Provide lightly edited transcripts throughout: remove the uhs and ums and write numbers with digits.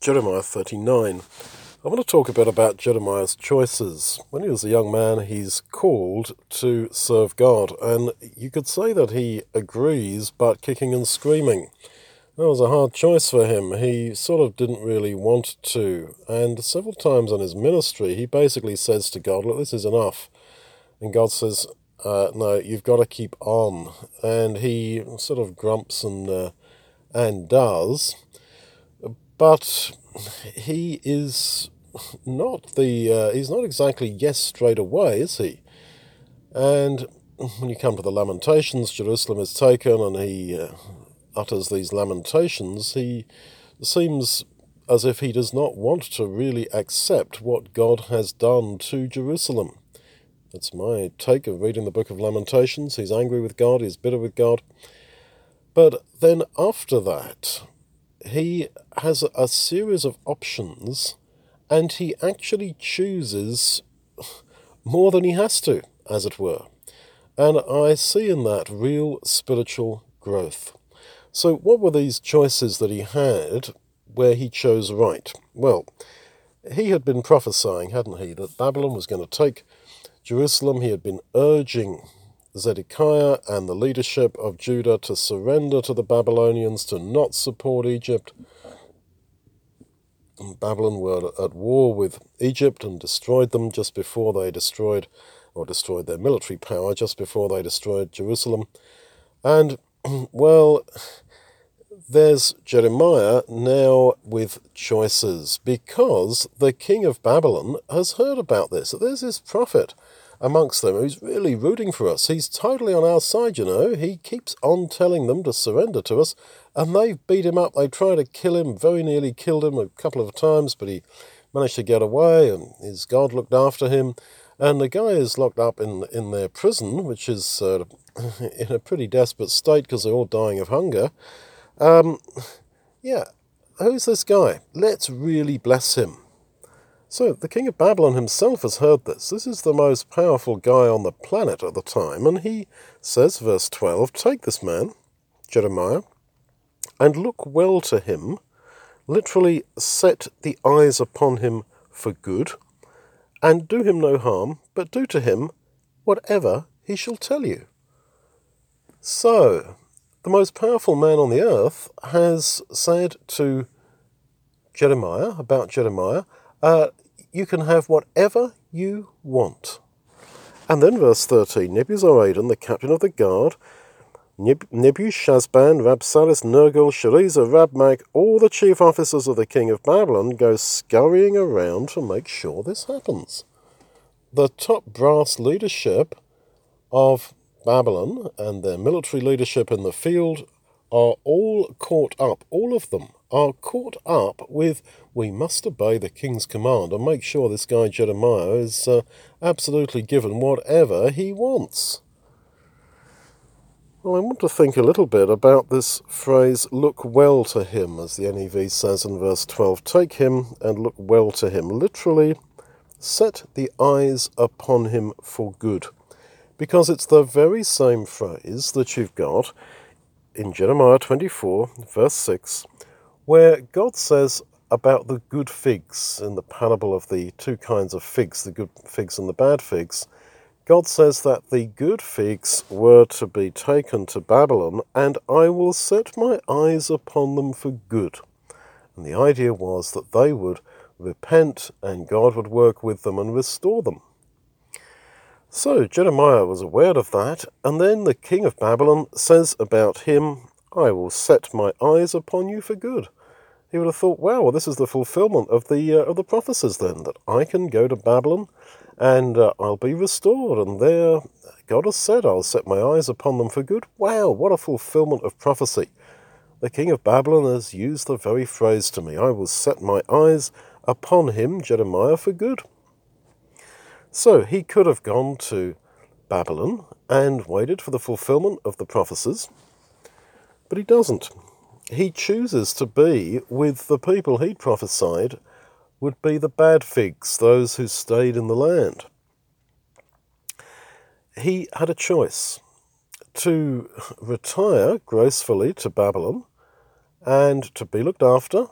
Jeremiah 39. I want to talk a bit about Jeremiah's choices. When he was a young man, he's called to serve God, and you could say that he agrees, but kicking and screaming. That was a hard choice for him. He sort of didn't really want to, and several times in his ministry, he basically says to God, look, this is enough. And God says, no, you've got to keep on. And he sort of grumps and does. But he is not he's not exactly yes straight away, is he? And when you come to the Lamentations, Jerusalem is taken, and he utters these lamentations. He seems as if he does not want to really accept what God has done to Jerusalem. That's my take of reading the book of Lamentations. He's angry with God, he's bitter with God. But then after that, he has a series of options, and he actually chooses more than he has to, as it were. And I see in that real spiritual growth. So what were these choices that he had where he chose right? Well, he had been prophesying, hadn't he, that Babylon was going to take Jerusalem. He had been urging Zedekiah and the leadership of Judah to surrender to the Babylonians, to not support Egypt. And Babylon were at war with Egypt and destroyed them just before they destroyed their military power, just before they destroyed Jerusalem. And, well, there's Jeremiah now with choices, because the king of Babylon has heard about this. There's this prophet amongst them who's really rooting for us. He's totally on our side, you know. He keeps on telling them to surrender to us, and they've beat him up. They tried to kill him, very nearly killed him a couple of times, but he managed to get away, and his God looked after him. And the guy is locked up in their prison, which is in a pretty desperate state because they're all dying of hunger. Yeah, who's this guy? Let's really bless him. So the king of Babylon himself has heard this. This is the most powerful guy on the planet at the time, and he says, verse 12, take this man, Jeremiah, and look well to him, literally set the eyes upon him for good, and do him no harm, but do to him whatever he shall tell you. So, the most powerful man on the earth has said to Jeremiah, about Jeremiah, you can have whatever you want. And then verse 13, Nebuzaradan, the captain of the guard, Nebushazban, Rabsaris, Nergal, Sharezer, Rabmag, all the chief officers of the king of Babylon go scurrying around to make sure this happens. The top brass leadership of Babylon and their military leadership in the field are all caught up, all of them are caught up with, we must obey the king's command and make sure this guy Jeremiah is absolutely given whatever he wants. Well, I want to think a little bit about this phrase, look well to him, as the NEV says in verse 12. Take him and look well to him. Literally, set the eyes upon him for good. Because it's the very same phrase that you've got in Jeremiah 24, verse 6, where God says about the good figs in the parable of the two kinds of figs, the good figs and the bad figs. God says that the good figs were to be taken to Babylon, and I will set my eyes upon them for good. And the idea was that they would repent and God would work with them and restore them. So Jeremiah was aware of that, and then the king of Babylon says about him, I will set my eyes upon you for good. He would have thought, wow, well, this is the fulfillment of the prophecies then, that I can go to Babylon and I'll be restored, and there God has said, I'll set my eyes upon them for good. Wow, what a fulfillment of prophecy. The king of Babylon has used the very phrase to me, I will set my eyes upon him, Jeremiah, for good. So he could have gone to Babylon and waited for the fulfillment of the prophecies, but he doesn't. He chooses to be with the people he'd prophesied would be the bad figs, those who stayed in the land. He had a choice to retire gracefully to Babylon and to be looked after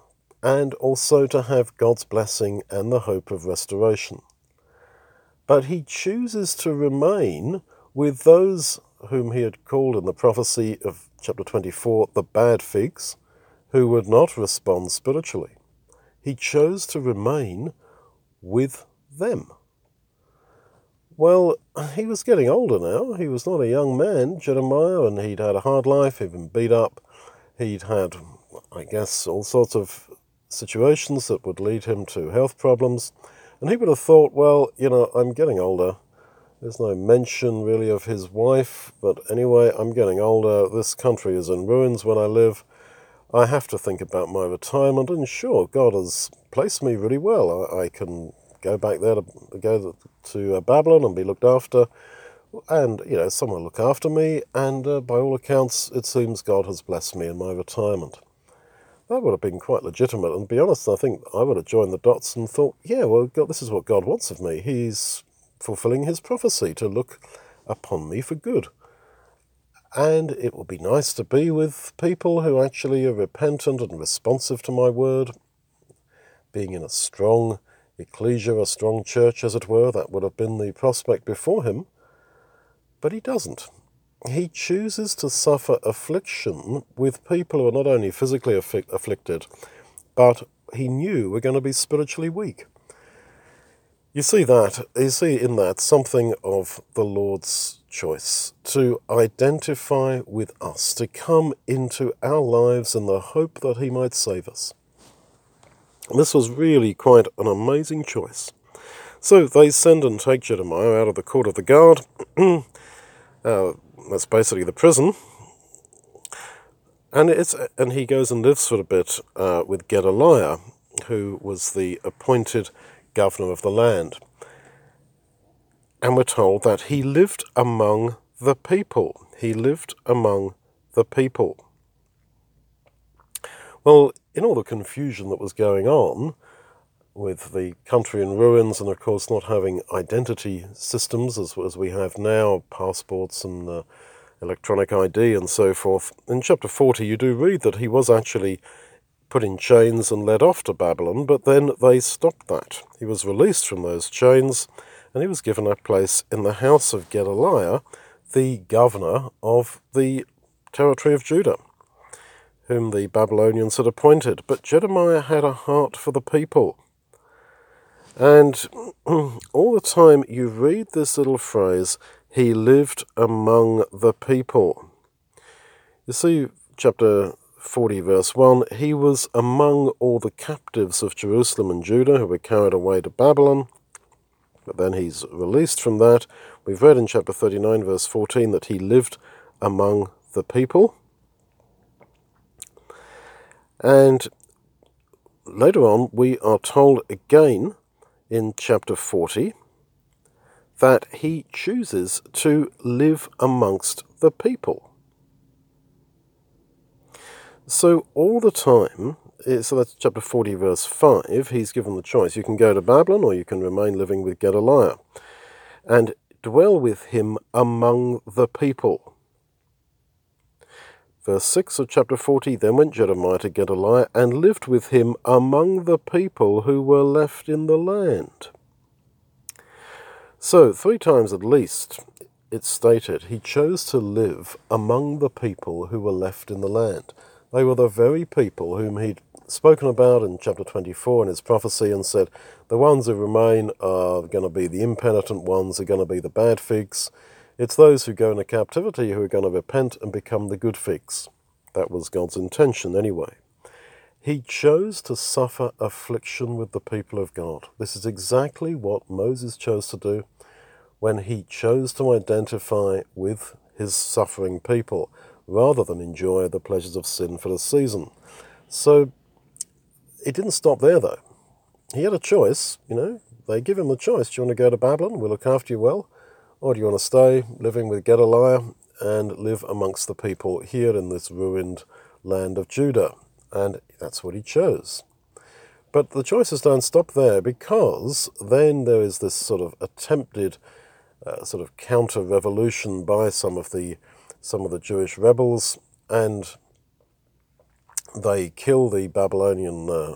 and also to have God's blessing and the hope of restoration. But he chooses to remain with those whom he had called in the prophecy of chapter 24 the bad figs, who would not respond spiritually. He chose to remain with them. Well, he was getting older now. He was not a young man, Jeremiah, and he'd had a hard life. He'd been beat up. He'd had, I guess, all sorts of situations that would lead him to health problems. And he would have thought, well, I'm getting older. There's no mention really of his wife, but anyway, I'm getting older. This country is in ruins when I live. I have to think about my retirement, and sure, God has placed me really well. I can go back there to Babylon and be looked after, and someone will look after me, and by all accounts it seems God has blessed me in my retirement. That would have been quite legitimate, and to be honest, I think I would have joined the dots and thought, yeah, well, God, this is what God wants of me. He's fulfilling his prophecy to look upon me for good. And it will be nice to be with people who actually are repentant and responsive to my word. Being in a strong ecclesia, a strong church, as it were, that would have been the prospect before him. But he doesn't. He chooses to suffer affliction with people who are not only physically afflicted, but he knew were going to be spiritually weak. You see in that something of the Lord's choice to identify with us, to come into our lives in the hope that he might save us. And this was really quite an amazing choice. So they send and take Jeremiah out of the court of the guard. That's basically the prison. And he goes and lives for a bit with Gedaliah, who was the appointed governor of the land. And we're told that he lived among the people. He lived among the people. Well, in all the confusion that was going on, with the country in ruins and, of course, not having identity systems as we have now, passports and electronic ID and so forth, in chapter 40 you do read that he was actually put in chains and led off to Babylon, but then they stopped that. He was released from those chains, and he was given a place in the house of Gedaliah, the governor of the territory of Judah, whom the Babylonians had appointed. But Jeremiah had a heart for the people. And all the time you read this little phrase, he lived among the people. You see, chapter 40, verse 1, he was among all the captives of Jerusalem and Judah who were carried away to Babylon. But then he's released from that. We've read in chapter 39, verse 14, that he lived among the people. And later on, we are told again in chapter 40 that he chooses to live amongst the people. So all the time, so that's chapter 40, verse 5, he's given the choice. You can go to Babylon or you can remain living with Gedaliah and dwell with him among the people. Verse 6 of chapter 40, then went Jeremiah to Gedaliah and lived with him among the people who were left in the land. So, 3 times at least, it's stated, he chose to live among the people who were left in the land. They were the very people whom he'd spoken about in chapter 24 in his prophecy and said, the ones who remain are going to be the impenitent ones, are going to be the bad figs. It's those who go into captivity who are going to repent and become the good figs. That was God's intention anyway. He chose to suffer affliction with the people of God. This is exactly what Moses chose to do when he chose to identify with his suffering people rather than enjoy the pleasures of sin for the season. So it didn't stop there, though. He had a choice, They give him the choice. Do you want to go to Babylon? We'll look after you well. Or do you want to stay living with Gedaliah and live amongst the people here in this ruined land of Judah? And that's what he chose. But the choices don't stop there, because then there is this sort of attempted sort of counter-revolution by some of the Jewish rebels, and they kill the Babylonian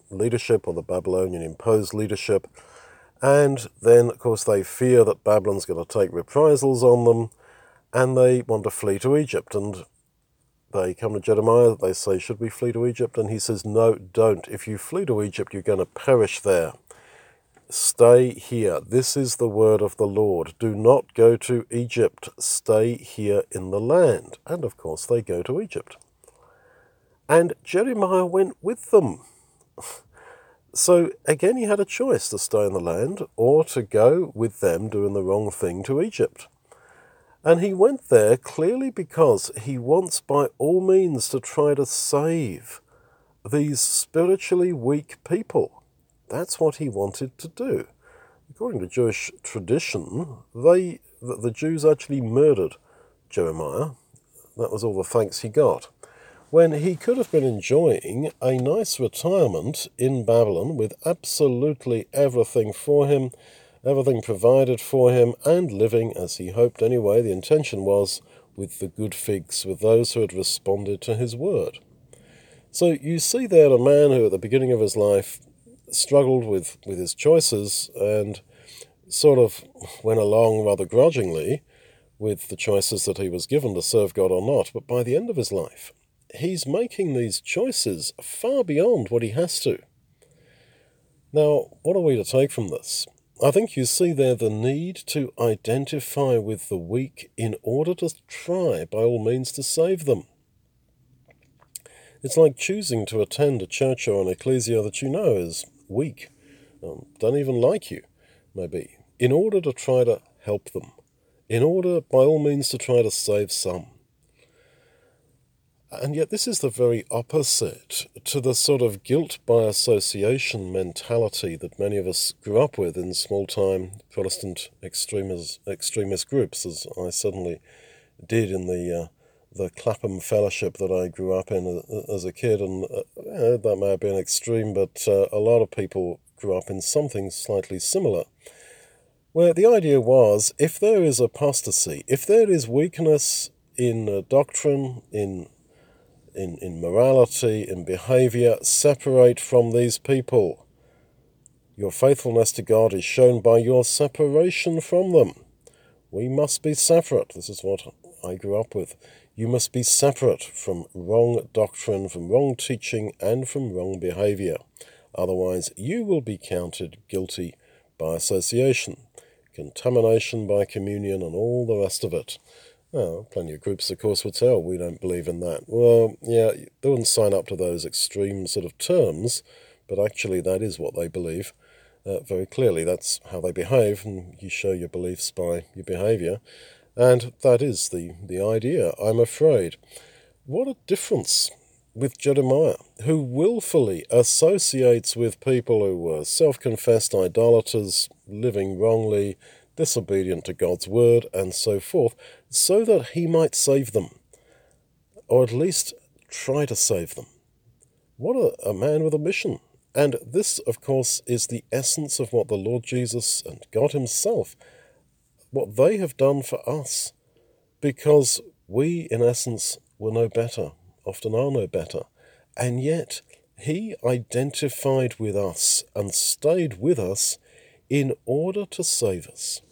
leadership, or the Babylonian imposed leadership. And then, of course, they fear that Babylon's going to take reprisals on them, and they want to flee to Egypt. And they come to Jeremiah, they say, should we flee to Egypt? And he says, no, don't. If you flee to Egypt, you're going to perish there. Stay here. This is the word of the Lord. Do not go to Egypt. Stay here in the land. And, of course, they go to Egypt. And Jeremiah went with them. So, again, he had a choice to stay in the land or to go with them doing the wrong thing to Egypt. And he went there clearly because he wants by all means to try to save these spiritually weak people. That's what he wanted to do. According to Jewish tradition, the Jews actually murdered Jeremiah. That was all the thanks he got, when he could have been enjoying a nice retirement in Babylon with absolutely everything for him, everything provided for him, and living, as he hoped anyway, the intention was, with the good figs, with those who had responded to his word. So you see there a man who at the beginning of his life struggled with his choices and sort of went along rather grudgingly with the choices that he was given to serve God or not, but by the end of his life, he's making these choices far beyond what he has to. Now, what are we to take from this? I think you see there the need to identify with the weak in order to try, by all means, to save them. It's like choosing to attend a church or an ecclesia that you know is weak, don't even like you, maybe, in order to try to help them, in order, by all means, to try to save some. And yet this is the very opposite to the sort of guilt by association mentality that many of us grew up with in small-time Protestant extremist groups, as I certainly did in the Clapham Fellowship that I grew up in as a kid. And that may have been extreme, but a lot of people grew up in something slightly similar, where the idea was, if there is apostasy, if there is weakness in doctrine, in morality, in behavior, separate from these people. Your faithfulness to God is shown by your separation from them. We must be separate. This is what I grew up with. You must be separate from wrong doctrine, from wrong teaching, and from wrong behavior. Otherwise, you will be counted guilty by association, contamination by communion, and all the rest of it. Well, plenty of groups, of course, would say, oh, we don't believe in that. Well, yeah, they wouldn't sign up to those extreme sort of terms, but actually that is what they believe. Very clearly, that's how they behave, and you show your beliefs by your behavior. And that is the idea, I'm afraid. What a difference with Jeremiah, who willfully associates with people who were self-confessed idolaters, living wrongly, disobedient to God's word, and so forth, so that he might save them, or at least try to save them. What a man with a mission. And this, of course, is the essence of what the Lord Jesus and God himself, what they have done for us, because we, in essence, were no better, often are no better, and yet he identified with us and stayed with us in order to save us.